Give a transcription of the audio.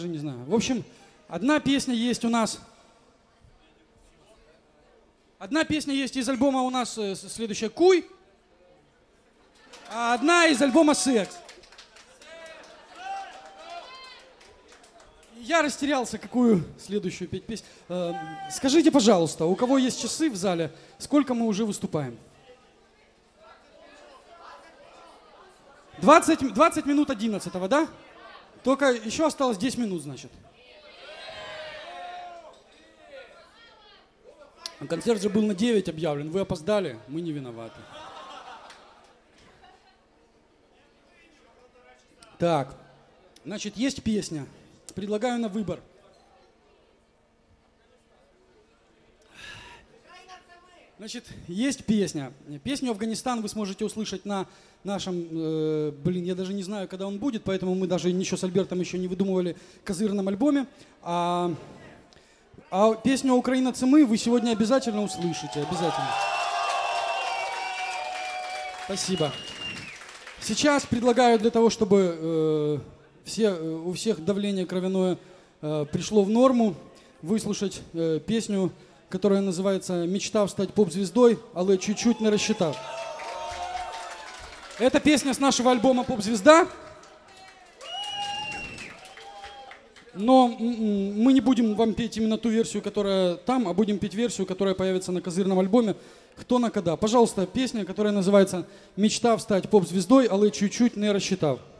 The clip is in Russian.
Не знаю. В общем, одна песня есть у нас. Одна песня есть из альбома у нас следующая «Куй», а одна из альбома «Секс». Я растерялся, какую следующую петь песню. Скажите, пожалуйста, у кого есть часы в зале, сколько мы уже выступаем? 20 минут 11-го, да? Только еще осталось 10 минут, значит. Концерт же был на 9 объявлен, вы опоздали, мы не виноваты. Так, значит, есть песня. Предлагаю на выбор. Значит, есть песня. Песню «Афганистан» вы сможете услышать на нашем, я даже не знаю, когда он будет, поэтому мы даже ничего с Альбертом еще не выдумывали, козырном альбоме. А песню «Украина це ми» вы сегодня обязательно услышите, обязательно. Спасибо. Сейчас предлагаю для того, чтобы у всех давление кровяное пришло в норму, выслушать песню, которая называется «Мечтав стать поп-звездой, але чуть-чуть не рассчитав». Это песня с нашего альбома «Поп-звезда». Но мы не будем вам петь именно ту версию, которая там, а будем петь версию, которая появится на козырном альбоме «Кто на когда». Пожалуйста, песня, которая называется «Мечтав стать поп-звездой, але чуть-чуть не рассчитав».